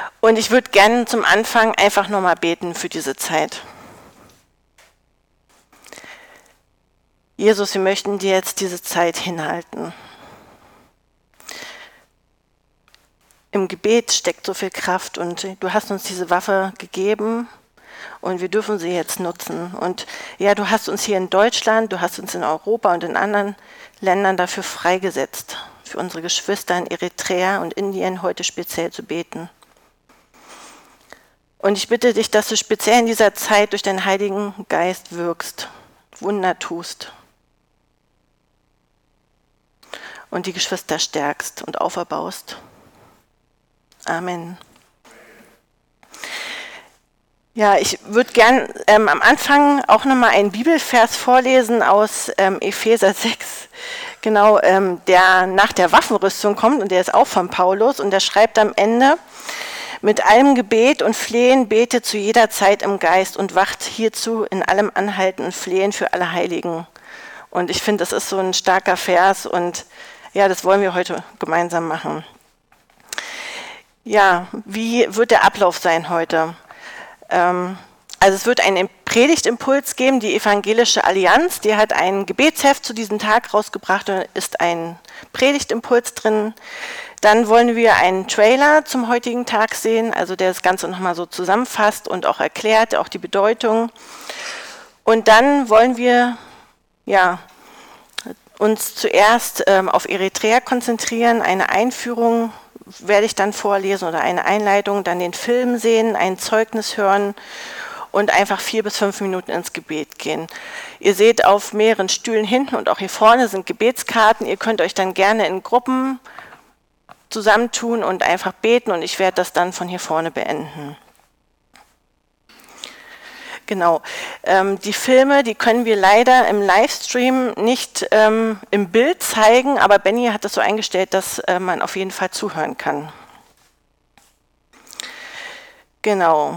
Und ich würde gerne zum Anfang einfach nochmal beten für diese Zeit. Jesus, wir möchten dir jetzt diese Zeit hinhalten. Im Gebet steckt so viel Kraft und du hast uns diese Waffe gegeben und wir dürfen sie jetzt nutzen. Und ja, du hast uns hier in Deutschland, du hast uns in Europa und in anderen Ländern dafür freigesetzt, für unsere Geschwister in Eritrea und Indien heute speziell zu beten. Und ich bitte dich, dass du speziell in dieser Zeit durch deinen Heiligen Geist wirkst, Wunder tust und die Geschwister stärkst und auferbaust. Amen. Ja, ich würde gern am Anfang auch nochmal einen Bibelvers vorlesen aus Epheser 6, genau, der nach der Waffenrüstung kommt und der ist auch von Paulus und der schreibt am Ende: Mit allem Gebet und Flehen betet zu jeder Zeit im Geist und wacht hierzu in allem Anhalten und Flehen für alle Heiligen. Und ich finde, das ist so ein starker Vers und ja, das wollen wir heute gemeinsam machen. Ja, wie wird der Ablauf sein heute? Also es wird einen Predigtimpuls geben, die Evangelische Allianz, die hat ein Gebetsheft zu diesem Tag rausgebracht und ist ein Predigtimpuls drin. Dann wollen wir einen Trailer zum heutigen Tag sehen, also der das Ganze nochmal so zusammenfasst und auch erklärt, auch die Bedeutung. Und dann wollen wir uns zuerst auf Eritrea konzentrieren, eine Einführung werde ich dann vorlesen oder eine Einleitung, dann den Film sehen, ein Zeugnis hören und einfach 4 bis 5 Minuten ins Gebet gehen. Ihr seht auf mehreren Stühlen hinten und auch hier vorne sind Gebetskarten. Ihr könnt euch dann gerne in Gruppen zusammentun und einfach beten und ich werde das dann von hier vorne beenden. Genau. Die Filme, die können wir leider im Livestream nicht im Bild zeigen, aber Benny hat das so eingestellt, dass man auf jeden Fall zuhören kann. Genau.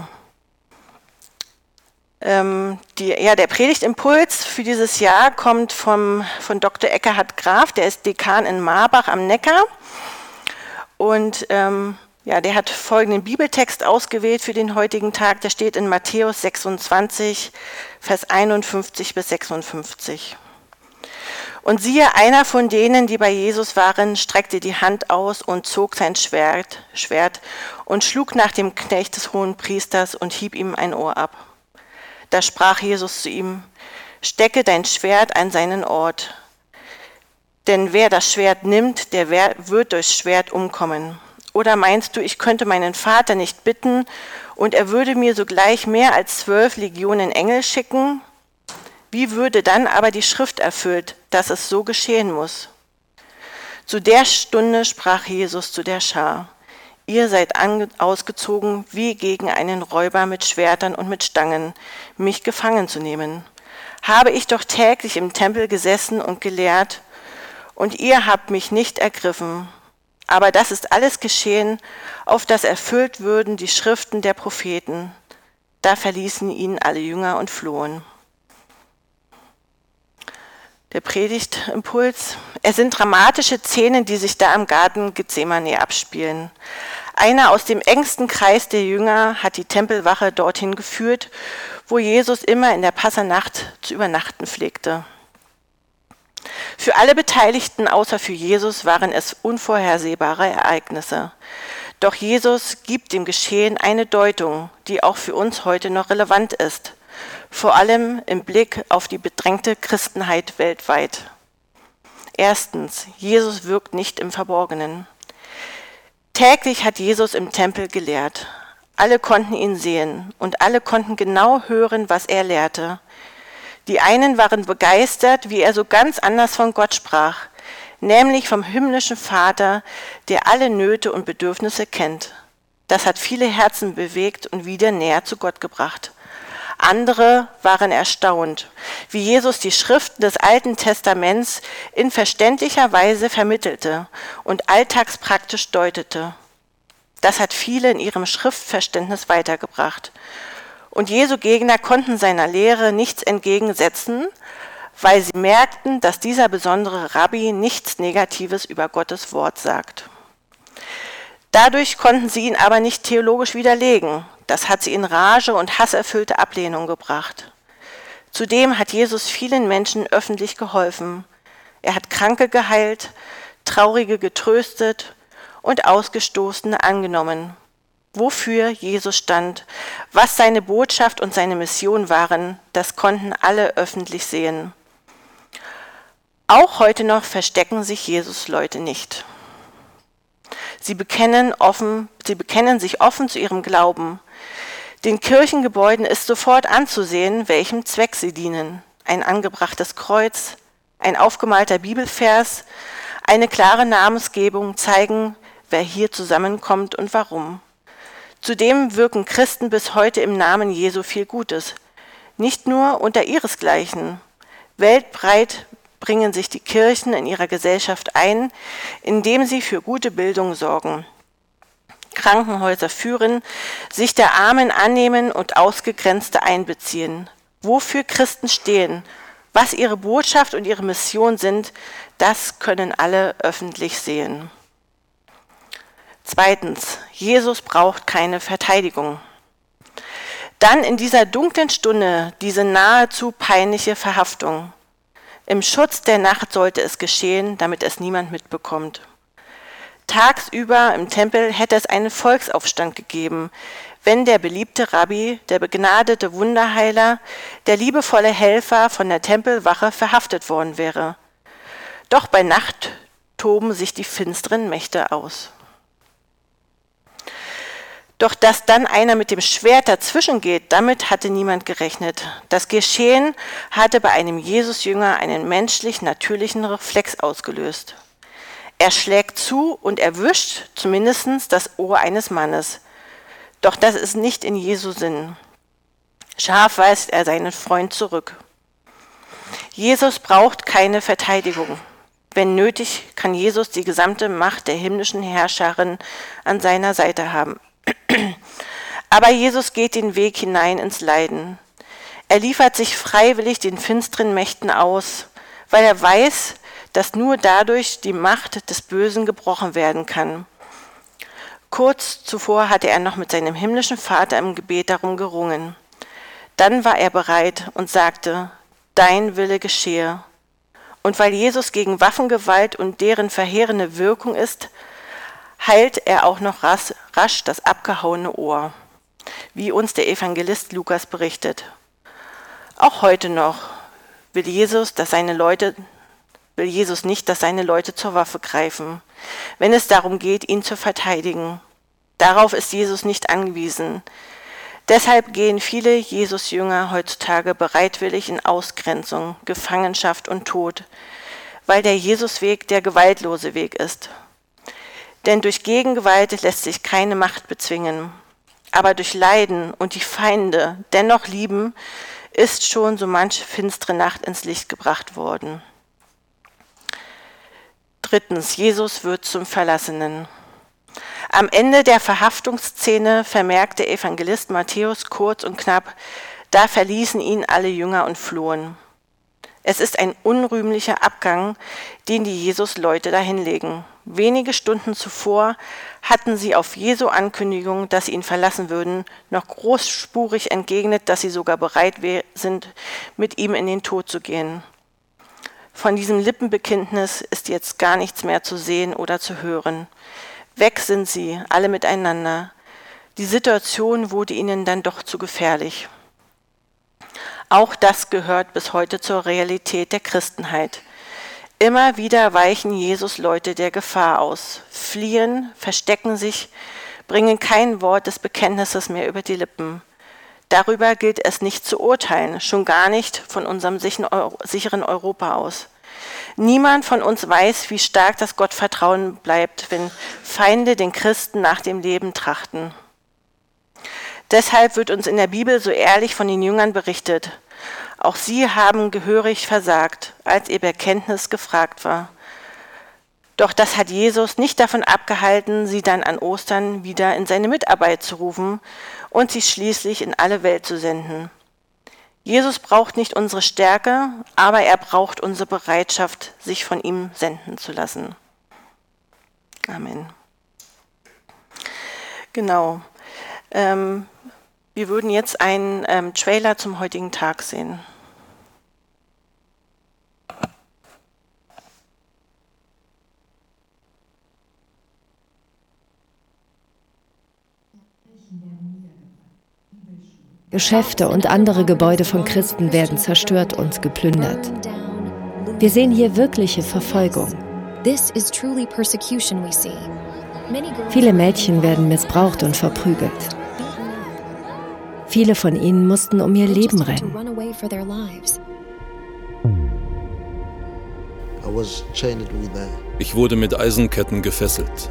Der Predigtimpuls für dieses Jahr kommt von Dr. Eckhard Graf, der ist Dekan in Marbach am Neckar. Und der hat folgenden Bibeltext ausgewählt für den heutigen Tag. Der steht in Matthäus 26, Vers 51 bis 56. Und siehe, einer von denen, die bei Jesus waren, streckte die Hand aus und zog sein Schwert und schlug nach dem Knecht des Hohenpriesters und hieb ihm ein Ohr ab. Da sprach Jesus zu ihm: Stecke dein Schwert an seinen Ort. Denn wer das Schwert nimmt, der wird durchs Schwert umkommen. Oder meinst du, ich könnte meinen Vater nicht bitten und er würde mir sogleich mehr als 12 Legionen Engel schicken? Wie würde dann aber die Schrift erfüllt, dass es so geschehen muss? Zu der Stunde sprach Jesus zu der Schar: Ihr seid ausgezogen wie gegen einen Räuber mit Schwertern und mit Stangen, mich gefangen zu nehmen. Habe ich doch täglich im Tempel gesessen und gelehrt, und ihr habt mich nicht ergriffen. Aber das ist alles geschehen, auf das erfüllt würden die Schriften der Propheten. Da verließen ihn alle Jünger und flohen. Der Predigtimpuls. Es sind dramatische Szenen, die sich da im Garten Gethsemane abspielen. Einer aus dem engsten Kreis der Jünger hat die Tempelwache dorthin geführt, wo Jesus immer in der Passanacht zu übernachten pflegte. Für alle Beteiligten außer für Jesus waren es unvorhersehbare Ereignisse. Doch Jesus gibt dem Geschehen eine Deutung, die auch für uns heute noch relevant ist, vor allem im Blick auf die bedrängte Christenheit weltweit. Erstens, Jesus wirkt nicht im Verborgenen. Täglich hat Jesus im Tempel gelehrt. Alle konnten ihn sehen und alle konnten genau hören, was er lehrte. Die einen waren begeistert, wie er so ganz anders von Gott sprach, nämlich vom himmlischen Vater, der alle Nöte und Bedürfnisse kennt. Das hat viele Herzen bewegt und wieder näher zu Gott gebracht. Andere waren erstaunt, wie Jesus die Schriften des Alten Testaments in verständlicher Weise vermittelte und alltagspraktisch deutete. Das hat viele in ihrem Schriftverständnis weitergebracht. Und Jesu Gegner konnten seiner Lehre nichts entgegensetzen, weil sie merkten, dass dieser besondere Rabbi nichts Negatives über Gottes Wort sagt. Dadurch konnten sie ihn aber nicht theologisch widerlegen. Das hat sie in Rage und hasserfüllte Ablehnung gebracht. Zudem hat Jesus vielen Menschen öffentlich geholfen. Er hat Kranke geheilt, Traurige getröstet und Ausgestoßene angenommen. Wofür Jesus stand, was seine Botschaft und seine Mission waren, das konnten alle öffentlich sehen. Auch heute noch verstecken sich Jesus-Leute nicht. Sie bekennen sich offen zu ihrem Glauben. Den Kirchengebäuden ist sofort anzusehen, welchem Zweck sie dienen. Ein angebrachtes Kreuz, ein aufgemalter Bibelvers, eine klare Namensgebung zeigen, wer hier zusammenkommt und warum. Zudem wirken Christen bis heute im Namen Jesu viel Gutes, nicht nur unter ihresgleichen. Weltbreit bringen sich die Kirchen in ihrer Gesellschaft ein, indem sie für gute Bildung sorgen, Krankenhäuser führen, sich der Armen annehmen und Ausgegrenzte einbeziehen. Wofür Christen stehen, was ihre Botschaft und ihre Mission sind, das können alle öffentlich sehen. Zweitens, Jesus braucht keine Verteidigung. Dann in dieser dunklen Stunde diese nahezu peinliche Verhaftung. Im Schutz der Nacht sollte es geschehen, damit es niemand mitbekommt. Tagsüber im Tempel hätte es einen Volksaufstand gegeben, wenn der beliebte Rabbi, der begnadete Wunderheiler, der liebevolle Helfer von der Tempelwache verhaftet worden wäre. Doch bei Nacht toben sich die finsteren Mächte aus. Doch dass dann einer mit dem Schwert dazwischen geht, damit hatte niemand gerechnet. Das Geschehen hatte bei einem Jesus-Jünger einen menschlich-natürlichen Reflex ausgelöst. Er schlägt zu und erwischt zumindest das Ohr eines Mannes. Doch das ist nicht in Jesu Sinn. Scharf weist er seinen Freund zurück. Jesus braucht keine Verteidigung. Wenn nötig, kann Jesus die gesamte Macht der himmlischen Herrscherin an seiner Seite haben. Aber Jesus geht den Weg hinein ins Leiden. Er liefert sich freiwillig den finsteren Mächten aus, weil er weiß, dass nur dadurch die Macht des Bösen gebrochen werden kann. Kurz zuvor hatte er noch mit seinem himmlischen Vater im Gebet darum gerungen. Dann war er bereit und sagte, dein Wille geschehe. Und weil Jesus gegen Waffengewalt und deren verheerende Wirkung ist, heilt er auch noch rasch das abgehauene Ohr, wie uns der Evangelist Lukas berichtet. Auch heute noch will Jesus nicht, dass seine Leute zur Waffe greifen, wenn es darum geht, ihn zu verteidigen. Darauf ist Jesus nicht angewiesen. Deshalb gehen viele Jesus-Jünger heutzutage bereitwillig in Ausgrenzung, Gefangenschaft und Tod, weil der Jesus-Weg der gewaltlose Weg ist. Denn durch Gegengewalt lässt sich keine Macht bezwingen. Aber durch Leiden und die Feinde dennoch lieben, ist schon so manche finstere Nacht ins Licht gebracht worden. Drittens, Jesus wird zum Verlassenen. Am Ende der Verhaftungsszene vermerkt der Evangelist Matthäus kurz und knapp, da verließen ihn alle Jünger und flohen. Es ist ein unrühmlicher Abgang, den die Jesus-Leute dahinlegen. Wenige Stunden zuvor hatten sie auf Jesu Ankündigung, dass sie ihn verlassen würden, noch großspurig entgegnet, dass sie sogar bereit sind, mit ihm in den Tod zu gehen. Von diesem Lippenbekenntnis ist jetzt gar nichts mehr zu sehen oder zu hören. Weg sind sie, alle miteinander. Die Situation wurde ihnen dann doch zu gefährlich. Auch das gehört bis heute zur Realität der Christenheit. Immer wieder weichen Jesus-Leute der Gefahr aus, fliehen, verstecken sich, bringen kein Wort des Bekenntnisses mehr über die Lippen. Darüber gilt es nicht zu urteilen, schon gar nicht von unserem sicheren Europa aus. Niemand von uns weiß, wie stark das Gottvertrauen bleibt, wenn Feinde den Christen nach dem Leben trachten. Deshalb wird uns in der Bibel so ehrlich von den Jüngern berichtet. Auch sie haben gehörig versagt, als ihr Bekenntnis gefragt war. Doch das hat Jesus nicht davon abgehalten, sie dann an Ostern wieder in seine Mitarbeit zu rufen und sie schließlich in alle Welt zu senden. Jesus braucht nicht unsere Stärke, aber er braucht unsere Bereitschaft, sich von ihm senden zu lassen. Amen. Genau. Wir würden jetzt einen Trailer zum heutigen Tag sehen. Geschäfte und andere Gebäude von Christen werden zerstört und geplündert. Wir sehen hier wirkliche Verfolgung. Viele Mädchen werden missbraucht und verprügelt. Viele von ihnen mussten um ihr Leben rennen. Ich wurde mit Eisenketten gefesselt.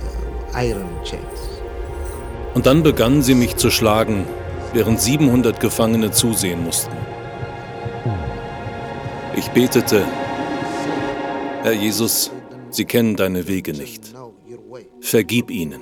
Und dann begannen sie mich zu schlagen, während 700 Gefangene zusehen mussten. Ich betete: Herr Jesus, sie kennen deine Wege nicht. Vergib ihnen.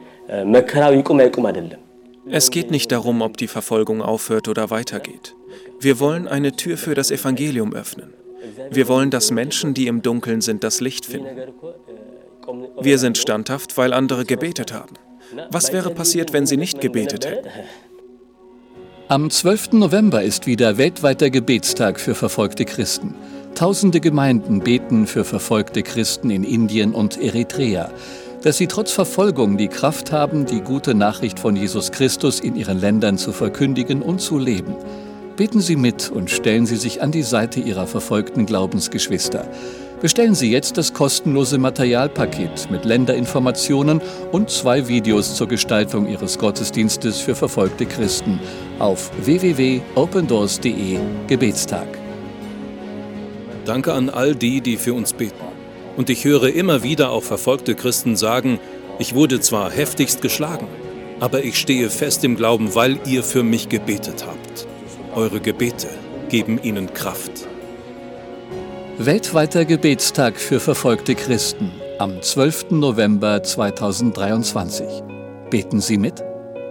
Es geht nicht darum, ob die Verfolgung aufhört oder weitergeht. Wir wollen eine Tür für das Evangelium öffnen. Wir wollen, dass Menschen, die im Dunkeln sind, das Licht finden. Wir sind standhaft, weil andere gebetet haben. Was wäre passiert, wenn sie nicht gebetet hätten? Am 12. November ist wieder weltweiter Gebetstag für verfolgte Christen. Tausende Gemeinden beten für verfolgte Christen in Indien und Eritrea, dass sie trotz Verfolgung die Kraft haben, die gute Nachricht von Jesus Christus in ihren Ländern zu verkündigen und zu leben. Beten Sie mit und stellen Sie sich an die Seite Ihrer verfolgten Glaubensgeschwister. Bestellen Sie jetzt das kostenlose Materialpaket mit Länderinformationen und 2 Videos zur Gestaltung Ihres Gottesdienstes für verfolgte Christen auf www.opendoors.de Gebetstag. Danke an all die, die für uns beten. Und ich höre immer wieder auch verfolgte Christen sagen: Ich wurde zwar heftigst geschlagen, aber ich stehe fest im Glauben, weil ihr für mich gebetet habt. Eure Gebete geben ihnen Kraft. Weltweiter Gebetstag für verfolgte Christen am 12. November 2023. Beten Sie mit?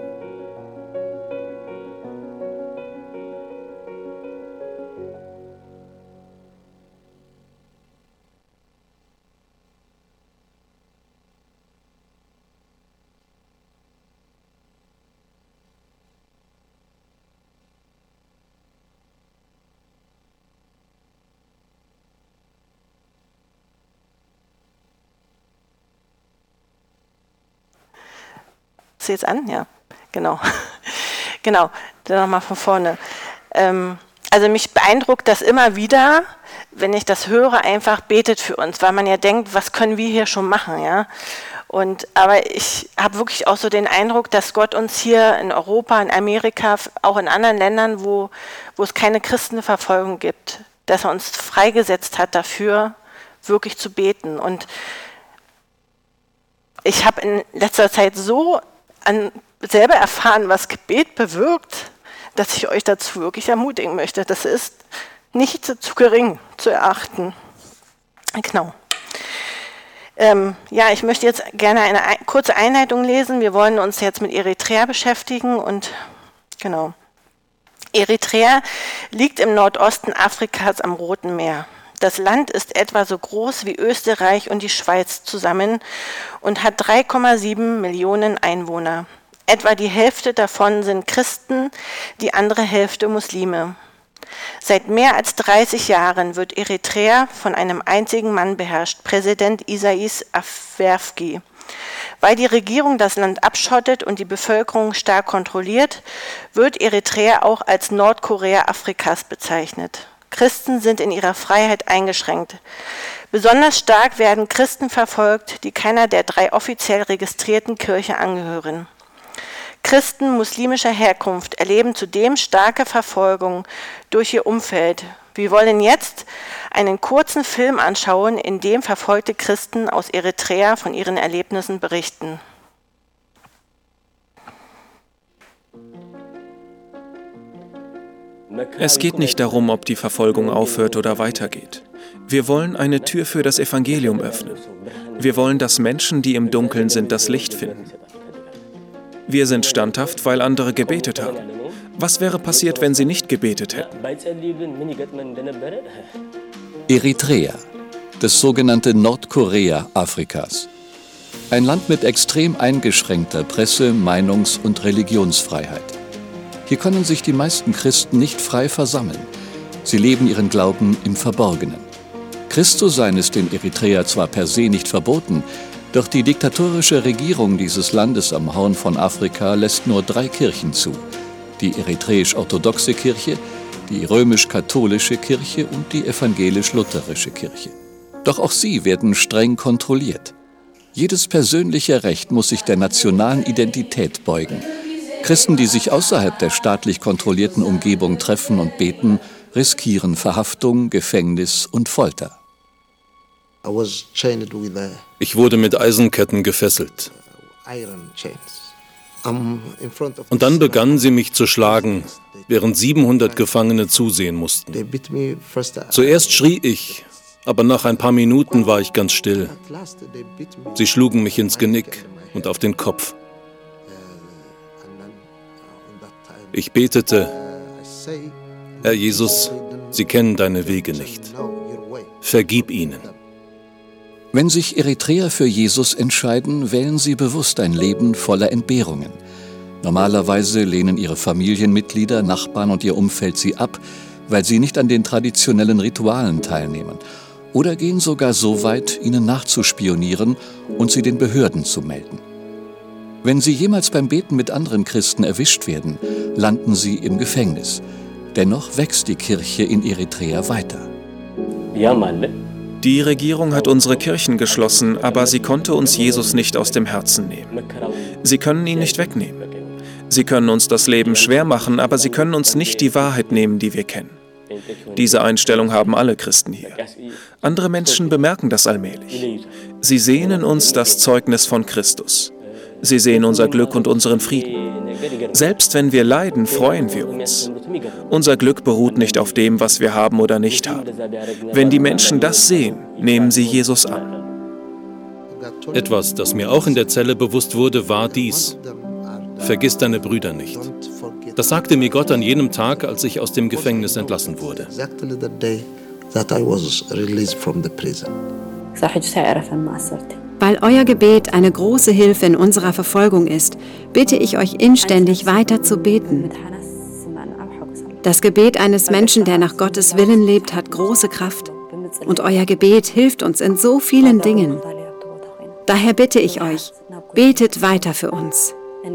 Ist jetzt an? Ja, genau. Genau, dann nochmal von vorne. Also mich beeindruckt das immer wieder, wenn ich das höre, einfach betet für uns, weil man ja denkt, was können wir hier schon machen, ja? Aber ich habe wirklich auch so den Eindruck, dass Gott uns hier in Europa, in Amerika, auch in anderen Ländern, wo es keine Christenverfolgung gibt, dass er uns freigesetzt hat dafür, wirklich zu beten. Und ich habe in letzter Zeit so selber erfahren, was Gebet bewirkt, dass ich euch dazu wirklich ermutigen möchte. Das ist nicht zu gering zu erachten. Genau. Ja, ich möchte jetzt gerne eine kurze Einleitung lesen. Wir wollen uns jetzt mit Eritrea beschäftigen und genau. Eritrea liegt im Nordosten Afrikas am Roten Meer. Das Land ist etwa so groß wie Österreich und die Schweiz zusammen und hat 3,7 Millionen Einwohner. Etwa die Hälfte davon sind Christen, die andere Hälfte Muslime. Seit mehr als 30 Jahren wird Eritrea von einem einzigen Mann beherrscht, Präsident Isaias Afwerki. Weil die Regierung das Land abschottet und die Bevölkerung stark kontrolliert, wird Eritrea auch als Nordkorea Afrikas bezeichnet. Christen sind in ihrer Freiheit eingeschränkt. Besonders stark werden Christen verfolgt, die keiner der 3 offiziell registrierten Kirchen angehören. Christen muslimischer Herkunft erleben zudem starke Verfolgung durch ihr Umfeld. Wir wollen jetzt einen kurzen Film anschauen, in dem verfolgte Christen aus Eritrea von ihren Erlebnissen berichten. Es geht nicht darum, ob die Verfolgung aufhört oder weitergeht. Wir wollen eine Tür für das Evangelium öffnen. Wir wollen, dass Menschen, die im Dunkeln sind, das Licht finden. Wir sind standhaft, weil andere gebetet haben. Was wäre passiert, wenn sie nicht gebetet hätten? Eritrea, das sogenannte Nordkorea Afrikas. Ein Land mit extrem eingeschränkter Presse-, Meinungs- und Religionsfreiheit. Hier können sich die meisten Christen nicht frei versammeln. Sie leben ihren Glauben im Verborgenen. Christ zu sein ist in Eritrea zwar per se nicht verboten, doch die diktatorische Regierung dieses Landes am Horn von Afrika lässt nur 3 Kirchen zu. Die eritreisch-orthodoxe Kirche, die römisch-katholische Kirche und die evangelisch-lutherische Kirche. Doch auch sie werden streng kontrolliert. Jedes persönliche Recht muss sich der nationalen Identität beugen. Christen, die sich außerhalb der staatlich kontrollierten Umgebung treffen und beten, riskieren Verhaftung, Gefängnis und Folter. Ich wurde mit Eisenketten gefesselt. Und dann begannen sie mich zu schlagen, während 700 Gefangene zusehen mussten. Zuerst schrie ich, aber nach ein paar Minuten war ich ganz still. Sie schlugen mich ins Genick und auf den Kopf. Ich betete: Herr Jesus, sie kennen deine Wege nicht. Vergib ihnen. Wenn sich Eritreer für Jesus entscheiden, wählen sie bewusst ein Leben voller Entbehrungen. Normalerweise lehnen ihre Familienmitglieder, Nachbarn und ihr Umfeld sie ab, weil sie nicht an den traditionellen Ritualen teilnehmen. Oder gehen sogar so weit, ihnen nachzuspionieren und sie den Behörden zu melden. Wenn sie jemals beim Beten mit anderen Christen erwischt werden, landen sie im Gefängnis. Dennoch wächst die Kirche in Eritrea weiter. Die Regierung hat unsere Kirchen geschlossen, aber sie konnte uns Jesus nicht aus dem Herzen nehmen. Sie können ihn nicht wegnehmen. Sie können uns das Leben schwer machen, aber sie können uns nicht die Wahrheit nehmen, die wir kennen. Diese Einstellung haben alle Christen hier. Andere Menschen bemerken das allmählich. Sie sehen in uns das Zeugnis von Christus. Sie sehen unser Glück und unseren Frieden. Selbst wenn wir leiden, freuen wir uns. Unser Glück beruht nicht auf dem, was wir haben oder nicht haben. Wenn die Menschen das sehen, nehmen sie Jesus an. Etwas, das mir auch in der Zelle bewusst wurde, war dies: Vergiss deine Brüder nicht. Das sagte mir Gott an jenem Tag, als ich aus dem Gefängnis entlassen wurde. Weil euer Gebet eine große Hilfe in unserer Verfolgung ist, bitte ich euch inständig weiter zu beten. Das Gebet eines Menschen, der nach Gottes Willen lebt, hat große Kraft. Und euer Gebet hilft uns in so vielen Dingen. Daher bitte ich euch, betet weiter für uns.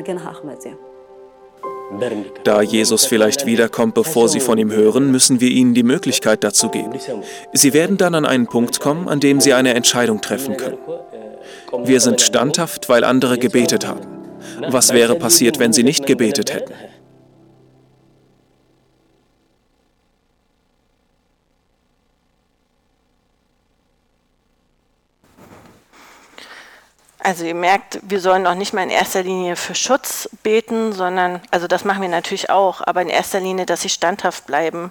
Da Jesus vielleicht wiederkommt, bevor sie von ihm hören, müssen wir ihnen die Möglichkeit dazu geben. Sie werden dann an einen Punkt kommen, an dem sie eine Entscheidung treffen können. Wir sind standhaft, weil andere gebetet haben. Was wäre passiert, wenn sie nicht gebetet hätten? Also ihr merkt, wir sollen noch nicht mal in erster Linie für Schutz beten, sondern, also das machen wir natürlich auch, aber in erster Linie, dass sie standhaft bleiben.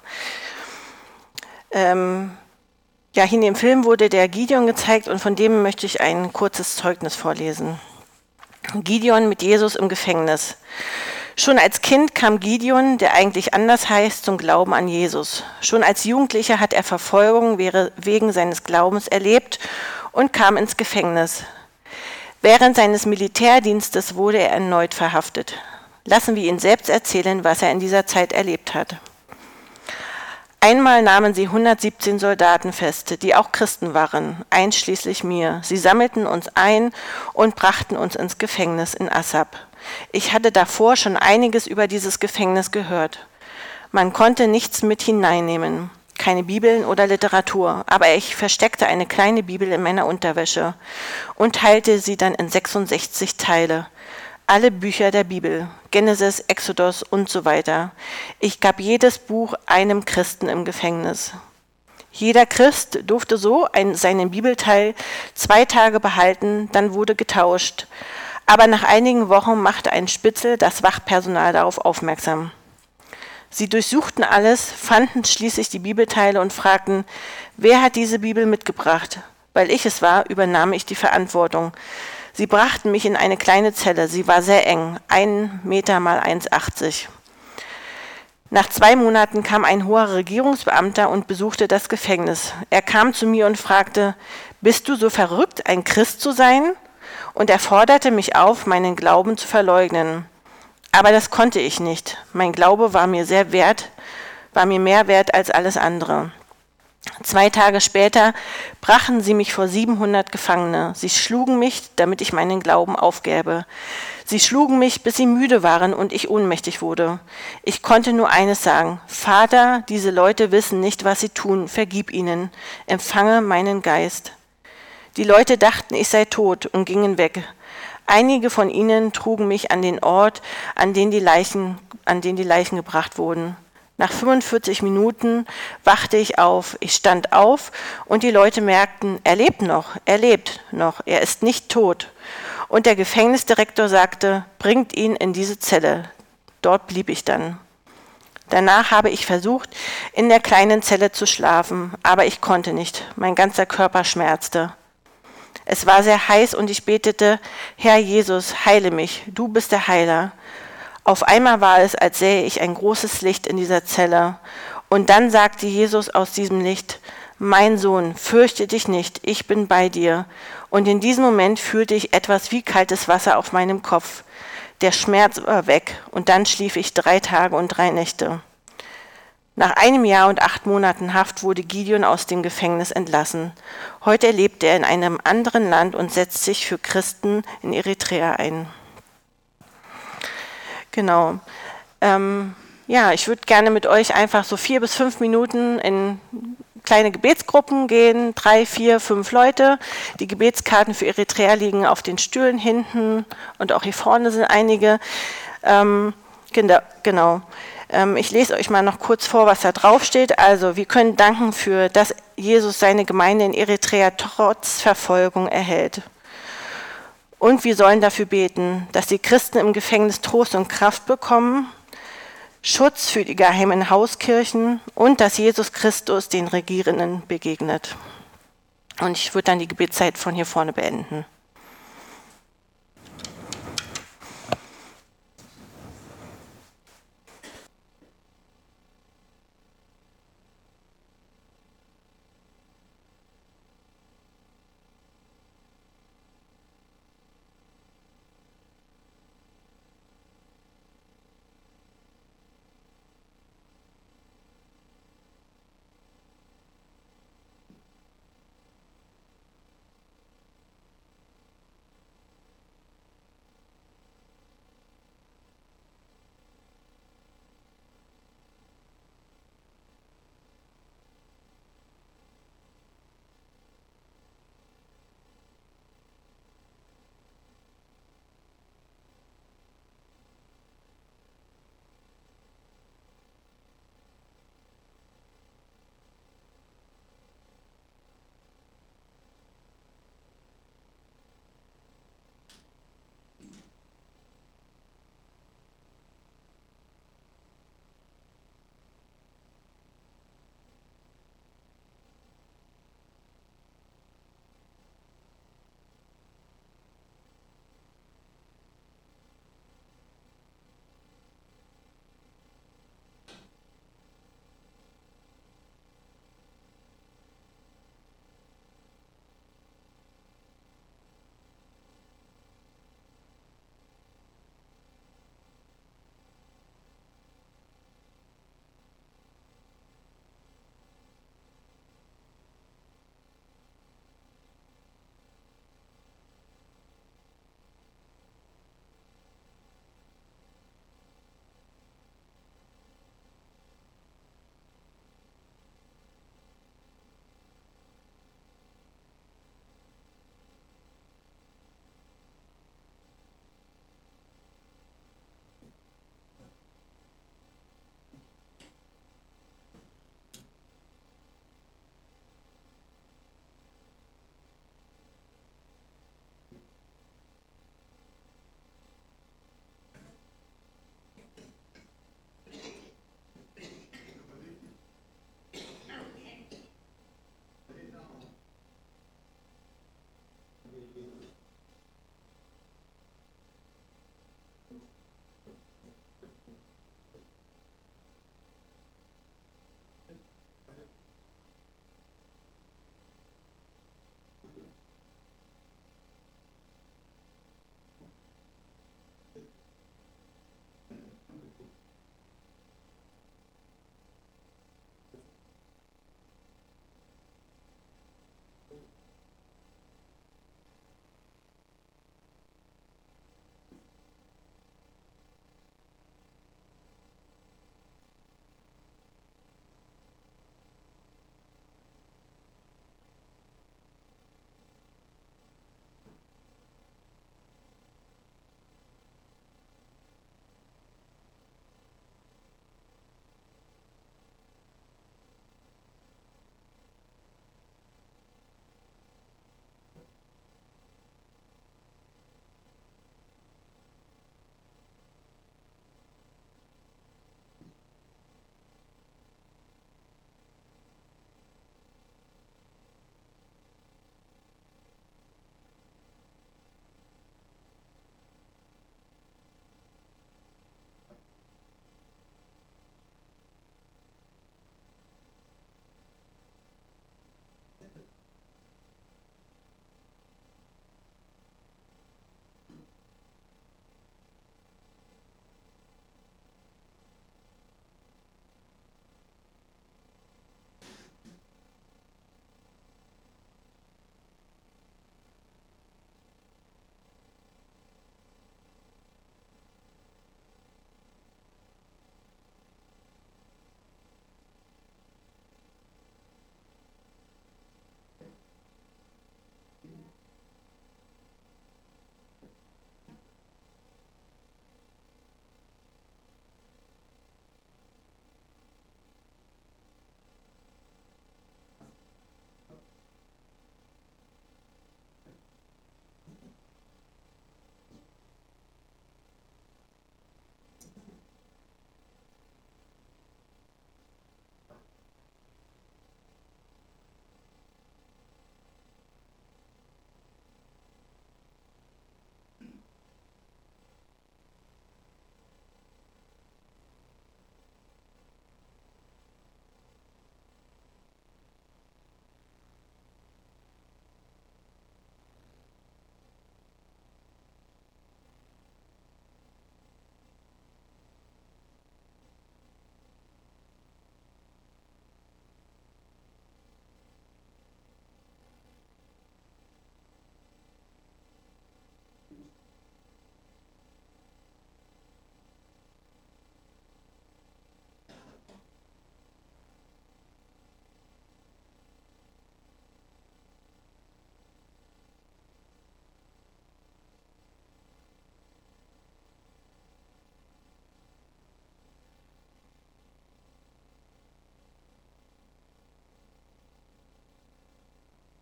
Ja, hier in dem Film wurde der Gideon gezeigt und von dem möchte ich ein kurzes Zeugnis vorlesen. Gideon mit Jesus im Gefängnis. Schon als Kind kam Gideon, der eigentlich anders heißt, zum Glauben an Jesus. Schon als Jugendlicher hat er Verfolgung wegen seines Glaubens erlebt und kam ins Gefängnis. Während seines Militärdienstes wurde er erneut verhaftet. Lassen wir ihn selbst erzählen, was er in dieser Zeit erlebt hat. Einmal nahmen sie 117 Soldaten fest, die auch Christen waren, einschließlich mir. Sie sammelten uns ein und brachten uns ins Gefängnis in Assab. Ich hatte davor schon einiges über dieses Gefängnis gehört. Man konnte nichts mit hineinnehmen. Keine Bibeln oder Literatur, aber ich versteckte eine kleine Bibel in meiner Unterwäsche und teilte sie dann in 66 Teile. Alle Bücher der Bibel, Genesis, Exodus und so weiter. Ich gab jedes Buch einem Christen im Gefängnis. Jeder Christ durfte so seinen Bibelteil 2 Tage behalten, dann wurde getauscht. Aber nach einigen Wochen machte ein Spitzel das Wachpersonal darauf aufmerksam. Sie durchsuchten alles, fanden schließlich die Bibelteile und fragten, wer hat diese Bibel mitgebracht? Weil ich es war, übernahm ich die Verantwortung. Sie brachten mich in eine kleine Zelle, sie war sehr eng, 1 Meter mal 1,80. Nach 2 Monaten kam ein hoher Regierungsbeamter und besuchte das Gefängnis. Er kam zu mir und fragte, bist du so verrückt, ein Christ zu sein? Und er forderte mich auf, meinen Glauben zu verleugnen. Aber das konnte ich nicht. Mein Glaube war mir mehr wert als alles andere. 2 Tage später brachten sie mich vor 700 Gefangene. Sie schlugen mich, damit ich meinen Glauben aufgäbe. Sie schlugen mich, bis sie müde waren und ich ohnmächtig wurde. Ich konnte nur eines sagen: Vater, diese Leute wissen nicht, was sie tun. Vergib ihnen. Empfange meinen Geist. Die Leute dachten, ich sei tot und gingen weg. Einige von ihnen trugen mich an den Ort, an den die Leichen gebracht wurden. Nach 45 Minuten wachte ich auf. Ich stand auf und die Leute merkten, er lebt noch, er ist nicht tot. Und der Gefängnisdirektor sagte, bringt ihn in diese Zelle. Dort blieb ich dann. Danach habe ich versucht, in der kleinen Zelle zu schlafen, aber ich konnte nicht. Mein ganzer Körper schmerzte. Es war sehr heiß und ich betete, Herr Jesus, heile mich, du bist der Heiler. Auf einmal war es, als sähe ich ein großes Licht in dieser Zelle. Und dann sagte Jesus aus diesem Licht, mein Sohn, fürchte dich nicht, ich bin bei dir. Und in diesem Moment fühlte ich etwas wie kaltes Wasser auf meinem Kopf. Der Schmerz war weg und dann schlief ich 3 Tage und 3 Nächte. Nach 1 Jahr und 8 Monaten Haft wurde Gideon aus dem Gefängnis entlassen. Heute lebt er in einem anderen Land und setzt sich für Christen in Eritrea ein. Genau. Ich würde gerne mit euch einfach so 4 bis 5 Minuten in kleine Gebetsgruppen gehen, 3, 4, 5 Leute. Die Gebetskarten für Eritrea liegen auf den Stühlen hinten und auch hier vorne sind einige. Genau. Ich lese euch mal noch kurz vor, was da drauf steht. Also, wir können danken für, dass Jesus seine Gemeinde in Eritrea trotz Verfolgung erhält. Und wir sollen dafür beten, dass die Christen im Gefängnis Trost und Kraft bekommen, Schutz für die geheimen Hauskirchen und dass Jesus Christus den Regierenden begegnet. Und ich würde dann die Gebetszeit von hier vorne beenden.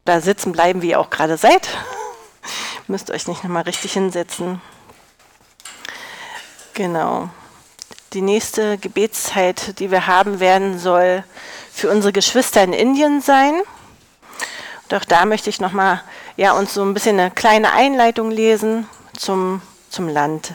da sitzen bleiben, wie ihr auch gerade seid. Müsst euch nicht nochmal richtig hinsetzen. Genau. Die nächste Gebetszeit, die wir haben werden, soll für unsere Geschwister in Indien sein. Und auch da möchte ich nochmal uns so ein bisschen eine kleine Einleitung lesen zum Land.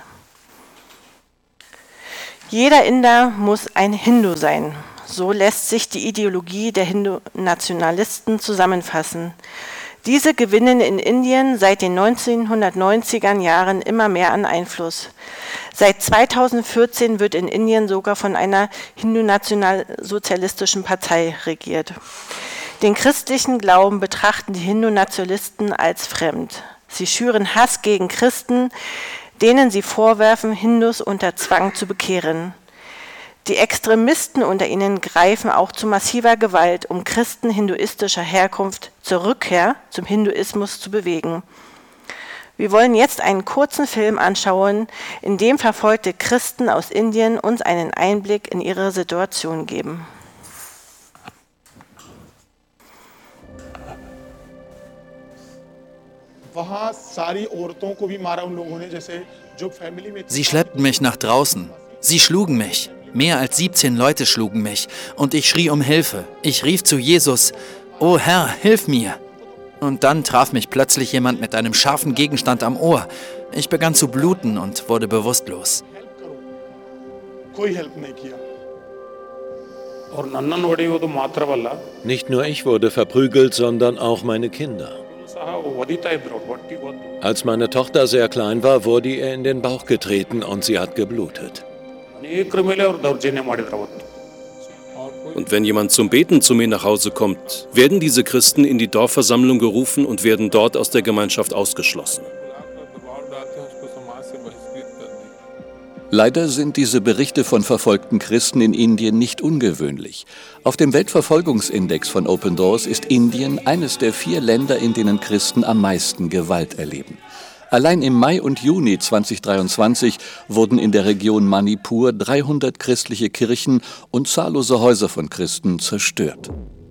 Jeder Inder muss ein Hindu sein. So lässt sich die Ideologie der Hindu-Nationalisten zusammenfassen. Diese gewinnen in Indien seit den 1990er Jahren immer mehr an Einfluss. Seit 2014 wird in Indien sogar von einer Hindu-nationalsozialistischen Partei regiert. Den christlichen Glauben betrachten die Hindu-Nationalisten als fremd. Sie schüren Hass gegen Christen, denen sie vorwerfen, Hindus unter Zwang zu bekehren. Die Extremisten unter ihnen greifen auch zu massiver Gewalt, um Christen hinduistischer Herkunft zur Rückkehr zum Hinduismus zu bewegen. Wir wollen jetzt einen kurzen Film anschauen, in dem verfolgte Christen aus Indien uns einen Einblick in ihre Situation geben. Sie schleppten mich nach draußen. Sie schlugen mich. Mehr als 17 Leute schlugen mich. Und ich schrie um Hilfe. Ich rief zu Jesus: »O Herr, hilf mir!« Und dann traf mich plötzlich jemand mit einem scharfen Gegenstand am Ohr. Ich begann zu bluten und wurde bewusstlos. Nicht nur ich wurde verprügelt, sondern auch meine Kinder. Als meine Tochter sehr klein war, wurde ihr in den Bauch getreten und sie hat geblutet. Und wenn jemand zum Beten zu mir nach Hause kommt, werden diese Christen in die Dorfversammlung gerufen und werden dort aus der Gemeinschaft ausgeschlossen. Leider sind diese Berichte von verfolgten Christen in Indien nicht ungewöhnlich. Auf dem Weltverfolgungsindex von Open Doors ist Indien eines der 4 Länder, in denen Christen am meisten Gewalt erleben. Allein im Mai und Juni 2023 wurden in der Region Manipur 300 christliche Kirchen und zahllose Häuser von Christen zerstört.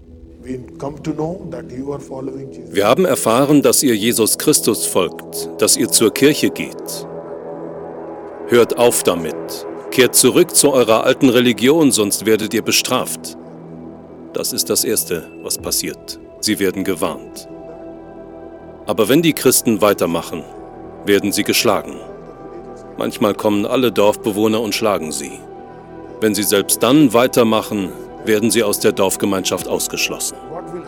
Wir haben erfahren, dass ihr Jesus Christus folgt, dass ihr zur Kirche geht. Hört auf damit. Kehrt zurück zu eurer alten Religion, sonst werdet ihr bestraft. Das ist das Erste, was passiert. Sie werden gewarnt. Aber wenn die Christen weitermachen, werden sie geschlagen. Manchmal kommen alle Dorfbewohner und schlagen sie. Wenn sie selbst dann weitermachen, werden sie aus der Dorfgemeinschaft ausgeschlossen.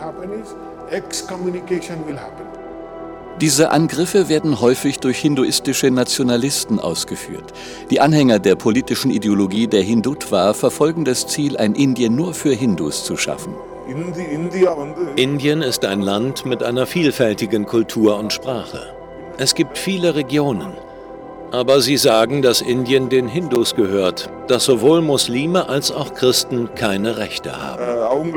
Diese Angriffe werden häufig durch hinduistische Nationalisten ausgeführt. Die Anhänger der politischen Ideologie der Hindutva verfolgen das Ziel, ein Indien nur für Hindus zu schaffen. Indien ist ein Land mit einer vielfältigen Kultur und Sprache. Es gibt viele Regionen. Aber sie sagen, dass Indien den Hindus gehört, dass sowohl Muslime als auch Christen keine Rechte haben.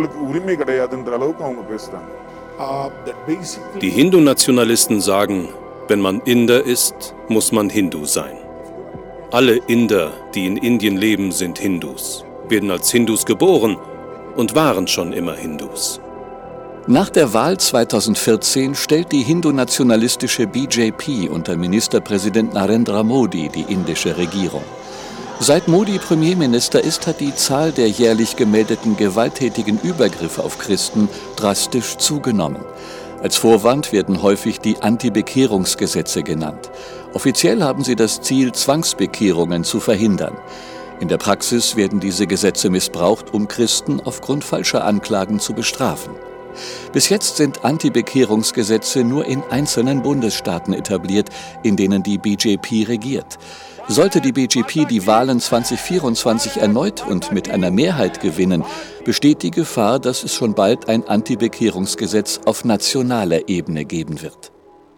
Die Hindu-Nationalisten sagen, wenn man Inder ist, muss man Hindu sein. Alle Inder, die in Indien leben, sind Hindus, werden als Hindus geboren und waren schon immer Hindus. Nach der Wahl 2014 stellt die hindu-nationalistische BJP unter Ministerpräsident Narendra Modi die indische Regierung. Seit Modi Premierminister ist, hat die Zahl der jährlich gemeldeten gewalttätigen Übergriffe auf Christen drastisch zugenommen. Als Vorwand werden häufig die Anti-Bekehrungsgesetze genannt. Offiziell haben sie das Ziel, Zwangsbekehrungen zu verhindern. In der Praxis werden diese Gesetze missbraucht, um Christen aufgrund falscher Anklagen zu bestrafen. Bis jetzt sind Anti-Bekehrungsgesetze nur in einzelnen Bundesstaaten etabliert, in denen die BJP regiert. Sollte die BJP die Wahlen 2024 erneut und mit einer Mehrheit gewinnen, besteht die Gefahr, dass es schon bald ein Anti-Bekehrungsgesetz auf nationaler Ebene geben wird.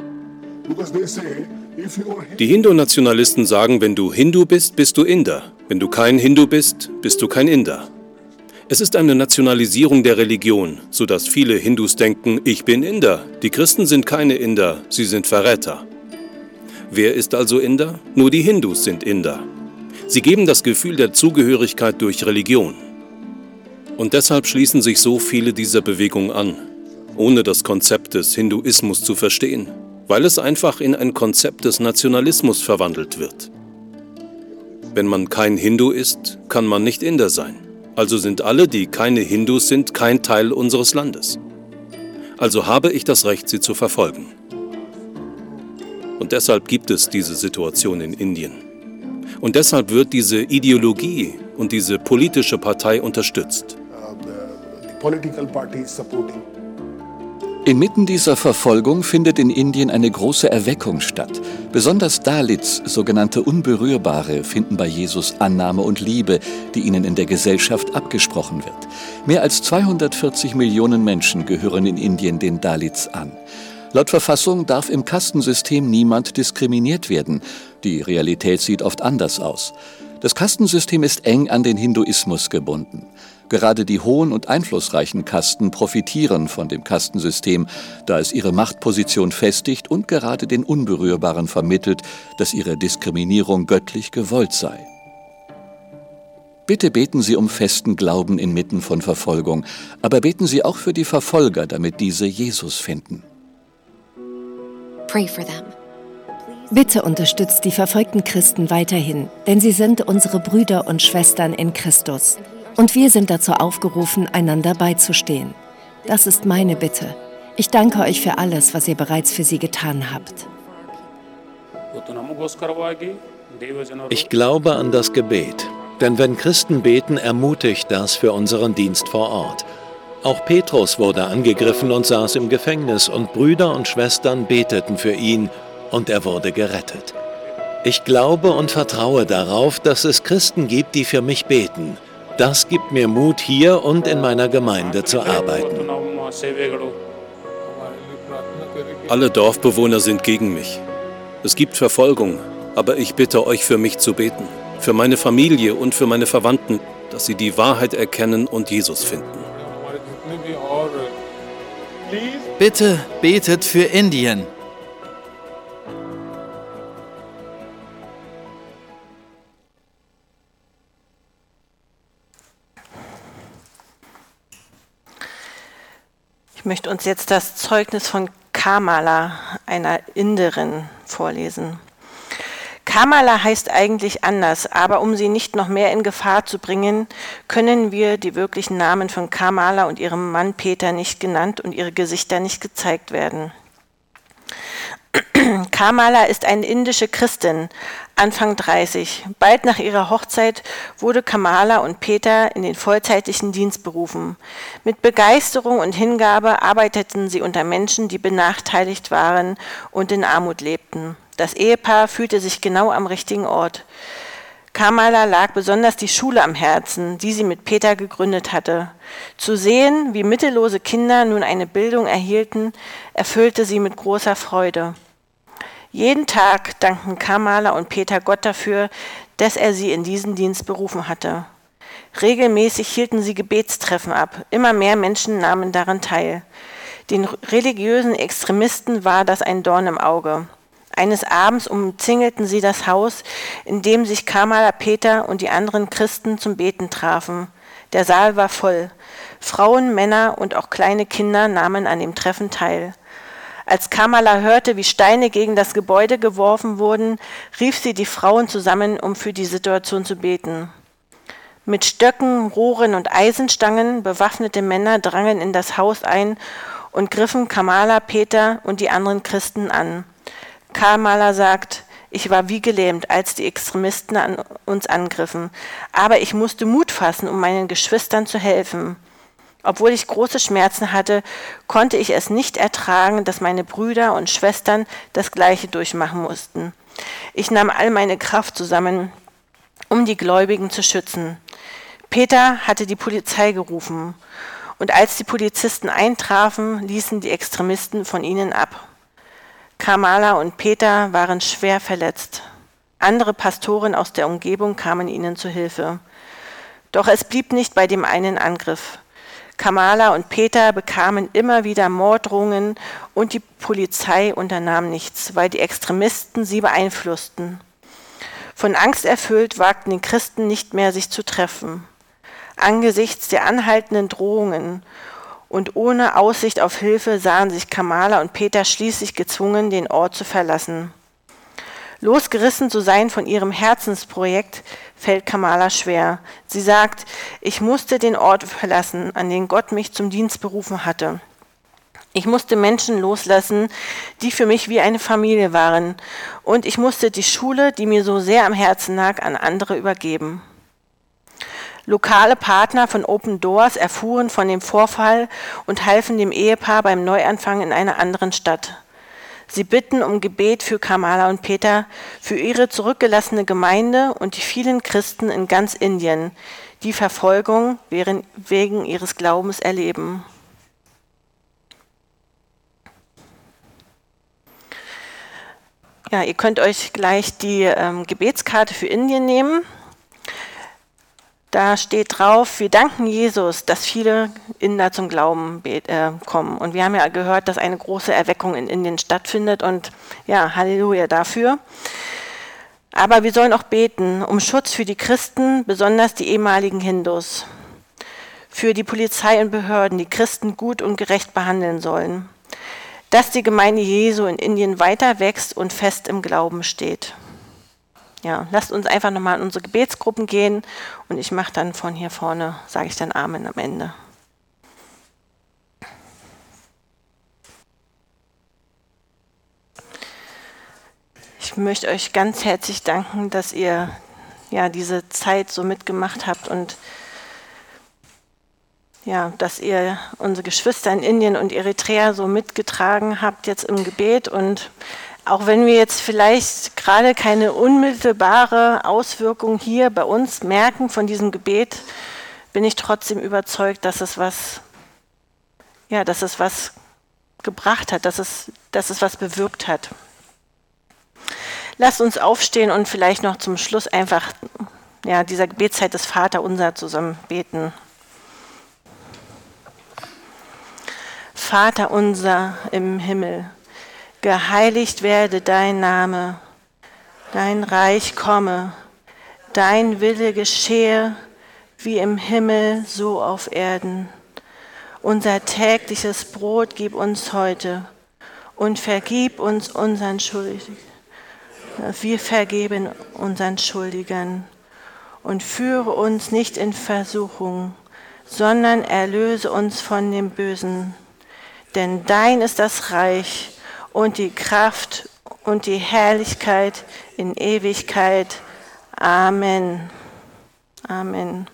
Die Hindu-Nationalisten sagen, wenn du Hindu bist, bist du Inder. Wenn du kein Hindu bist, bist du kein Inder. Es ist eine Nationalisierung der Religion, sodass viele Hindus denken, ich bin Inder. Die Christen sind keine Inder, sie sind Verräter. Wer ist also Inder? Nur die Hindus sind Inder. Sie geben das Gefühl der Zugehörigkeit durch Religion. Und deshalb schließen sich so viele dieser Bewegung an. ohne das Konzept des Hinduismus zu verstehen, weil es einfach in ein Konzept des Nationalismus verwandelt wird. Wenn man kein Hindu ist, kann man nicht Inder sein. Also sind alle, die keine Hindus sind, kein Teil unseres Landes. Also habe ich das Recht, sie zu verfolgen. Und deshalb gibt es diese Situation in Indien. Und deshalb wird diese Ideologie und diese politische Partei unterstützt. Inmitten dieser Verfolgung findet in Indien eine große Erweckung statt. Besonders Dalits, sogenannte Unberührbare, finden bei Jesus Annahme und Liebe, die ihnen in der Gesellschaft abgesprochen wird. Mehr als 240 Millionen Menschen gehören in Indien den Dalits an. Laut Verfassung darf im Kastensystem niemand diskriminiert werden. Die Realität sieht oft anders aus. Das Kastensystem ist eng an den Hinduismus gebunden. Gerade die hohen und einflussreichen Kasten profitieren von dem Kastensystem, da es ihre Machtposition festigt und gerade den Unberührbaren vermittelt, dass ihre Diskriminierung göttlich gewollt sei. Bitte beten Sie um festen Glauben inmitten von Verfolgung, aber beten Sie auch für die Verfolger, damit diese Jesus finden. Pray for them. Bitte unterstützt die verfolgten Christen weiterhin, denn sie sind unsere Brüder und Schwestern in Christus. Und wir sind dazu aufgerufen, einander beizustehen. Das ist meine Bitte. Ich danke euch für alles, was ihr bereits für sie getan habt. Ich glaube an das Gebet, denn wenn Christen beten, ermutigt das für unseren Dienst vor Ort. Auch Petrus wurde angegriffen und saß im Gefängnis und Brüder und Schwestern beteten für ihn und er wurde gerettet. Ich glaube und vertraue darauf, dass es Christen gibt, die für mich beten. Das gibt mir Mut, hier und in meiner Gemeinde zu arbeiten. Alle Dorfbewohner sind gegen mich. Es gibt Verfolgung, aber ich bitte euch, für mich zu beten, für meine Familie und für meine Verwandten, dass sie die Wahrheit erkennen und Jesus finden. Bitte betet für Indien. Ich möchte uns jetzt das Zeugnis von Kamala, einer Inderin, vorlesen. Kamala heißt eigentlich anders, aber um sie nicht noch mehr in Gefahr zu bringen, können wir die wirklichen Namen von Kamala und ihrem Mann Peter nicht genannt und ihre Gesichter nicht gezeigt werden. Kamala ist eine indische Christin, Anfang 30. Bald nach ihrer Hochzeit wurde Kamala und Peter in den vollzeitlichen Dienst berufen. Mit Begeisterung und Hingabe arbeiteten sie unter Menschen, die benachteiligt waren und in Armut lebten. Das Ehepaar fühlte sich genau am richtigen Ort. Kamala lag besonders die Schule am Herzen, die sie mit Peter gegründet hatte. Zu sehen, wie mittellose Kinder nun eine Bildung erhielten, erfüllte sie mit großer Freude. Jeden Tag dankten Kamala und Peter Gott dafür, dass er sie in diesen Dienst berufen hatte. Regelmäßig hielten sie Gebetstreffen ab. Immer mehr Menschen nahmen daran teil. Den religiösen Extremisten war das ein Dorn im Auge. Eines Abends umzingelten sie das Haus, in dem sich Kamala, Peter und die anderen Christen zum Beten trafen. Der Saal war voll. Frauen, Männer und auch kleine Kinder nahmen an dem Treffen teil. Als Kamala hörte, wie Steine gegen das Gebäude geworfen wurden, rief sie die Frauen zusammen, um für die Situation zu beten. Mit Stöcken, Rohren und Eisenstangen bewaffnete Männer drangen in das Haus ein und griffen Kamala, Peter und die anderen Christen an. Kamala sagt, ich war wie gelähmt, als die Extremisten uns angriffen, aber ich musste Mut fassen, um meinen Geschwistern zu helfen. Obwohl ich große Schmerzen hatte, konnte ich es nicht ertragen, dass meine Brüder und Schwestern das Gleiche durchmachen mussten. Ich nahm all meine Kraft zusammen, um die Gläubigen zu schützen. Peter hatte die Polizei gerufen und als die Polizisten eintrafen, ließen die Extremisten von ihnen ab. Kamala und Peter waren schwer verletzt. Andere Pastoren aus der Umgebung kamen ihnen zu Hilfe. Doch es blieb nicht bei dem einen Angriff. Kamala und Peter bekamen immer wieder Morddrohungen und die Polizei unternahm nichts, weil die Extremisten sie beeinflussten. Von Angst erfüllt wagten die Christen nicht mehr, sich zu treffen. Angesichts der anhaltenden Drohungen Und ohne Aussicht auf Hilfe sahen sich Kamala und Peter schließlich gezwungen, den Ort zu verlassen. Losgerissen zu sein von ihrem Herzensprojekt, fällt Kamala schwer. Sie sagt, ich musste den Ort verlassen, an den Gott mich zum Dienst berufen hatte. Ich musste Menschen loslassen, die für mich wie eine Familie waren. Und ich musste die Schule, die mir so sehr am Herzen lag, an andere übergeben. Lokale Partner von Open Doors erfuhren von dem Vorfall und halfen dem Ehepaar beim Neuanfang in einer anderen Stadt. Sie bitten um Gebet für Kamala und Peter, für ihre zurückgelassene Gemeinde und die vielen Christen in ganz Indien, die Verfolgung wegen ihres Glaubens erleben. Ja, ihr könnt euch gleich die Gebetskarte für Indien nehmen. Da steht drauf, wir danken Jesus, dass viele Inder zum Glauben kommen. Und wir haben ja gehört, dass eine große Erweckung in Indien stattfindet und ja, Halleluja dafür. Aber wir sollen auch beten um Schutz für die Christen, besonders die ehemaligen Hindus. Für die Polizei und Behörden, die Christen gut und gerecht behandeln sollen. Dass die Gemeinde Jesu in Indien weiter wächst und fest im Glauben steht. Ja, lasst uns einfach nochmal in unsere Gebetsgruppen gehen und ich mache dann von hier vorne, sage ich dann Amen am Ende. Ich möchte euch ganz herzlich danken, dass ihr ja diese Zeit so mitgemacht habt und ja, dass ihr unsere Geschwister in Indien und Eritrea so mitgetragen habt jetzt im Gebet. Und auch wenn wir jetzt vielleicht gerade keine unmittelbare Auswirkung hier bei uns merken von diesem Gebet, bin ich trotzdem überzeugt, dass es was gebracht hat, dass es was bewirkt hat. Lasst uns aufstehen und vielleicht noch zum Schluss einfach dieser Gebetszeit des Vaterunser zusammen beten. Vater unser im Himmel, geheiligt werde dein Name, dein Reich komme, dein Wille geschehe, wie im Himmel, so auf Erden. Unser tägliches Brot gib uns heute und vergib uns unseren Schuld. Wir vergeben unseren Schuldigern und führe uns nicht in Versuchung, sondern erlöse uns von dem Bösen. Denn dein ist das Reich und die Kraft und die Herrlichkeit in Ewigkeit. Amen. Amen.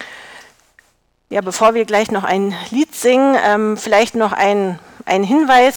Ja, bevor wir gleich noch ein Lied singen, vielleicht noch ein Hinweis.